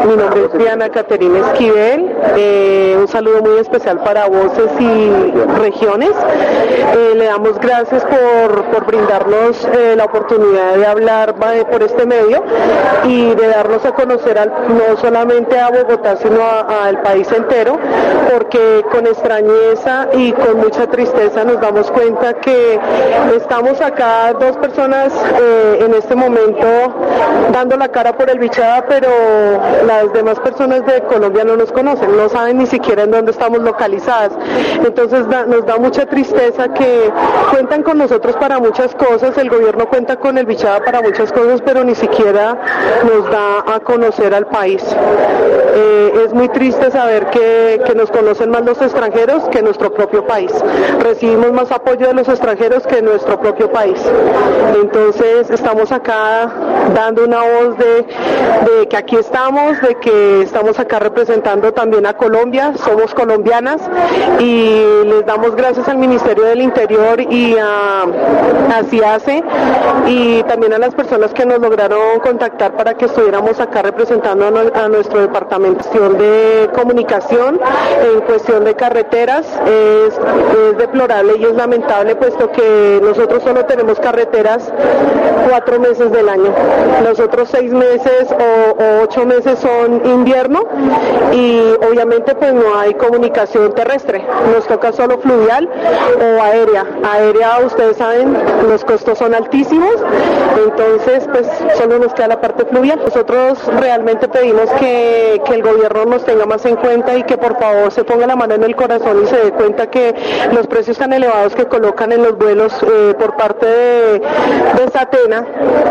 Mi nombre es Diana Caterina Esquivel. Un saludo muy especial para Voces y Regiones. Le damos gracias por brindarnos la oportunidad de hablar por este medio y de darnos a conocer no solamente a Bogotá, sino al país entero, porque con extrañeza y con mucha tristeza nos damos cuenta que estamos acá dos personas en este momento dando la cara por el Bichada, pero las demás personas de Colombia no nos conocen, no saben ni siquiera en dónde estamos localizadas. Entonces nos da mucha tristeza que cuentan con nosotros para muchas cosas, el gobierno cuenta con el Bichada para muchas cosas, pero ni siquiera nos da a conocer al país. Es muy triste saber que nos conocen más los extranjeros que nuestro propio país. Recibimos más apoyo de los extranjeros que nuestro propio país. Entonces estamos acá dando una voz de que aquí estamos, de que estamos acá representando también a Colombia, somos colombianas y les damos gracias al Ministerio del Interior y a CIACE y también a las personas que nos lograron contactar para que estuviéramos acá representando a nuestro departamento. En cuestión de comunicación, en cuestión de carreteras, es deplorable y es lamentable, puesto que nosotros solo tenemos carreteras 4 meses del año. Los otros 6 meses o 8 meses son invierno y obviamente pues no hay comunicación terrestre, nos toca solo fluvial o aérea. Aérea, ustedes saben, los costos son altísimos, entonces pues solo nos queda la parte fluvial. Nosotros realmente pedimos que el gobierno nos tenga más en cuenta y que por favor se ponga la mano en el corazón y se dé cuenta que los precios tan elevados que colocan en los vuelos por parte de Satena,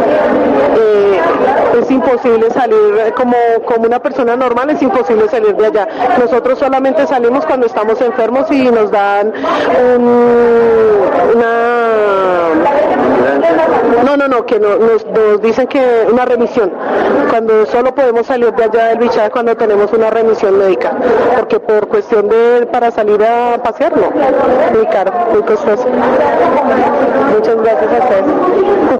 es imposible salir como una persona normal, es imposible salir de allá. Nosotros solamente salimos cuando estamos enfermos y nos dan que nos dicen que una remisión, cuando solo podemos salir de allá del Bichada cuando tenemos una remisión médica, porque por cuestión para salir a pasear, no, muy caro, muy costoso. Muchas gracias a ustedes.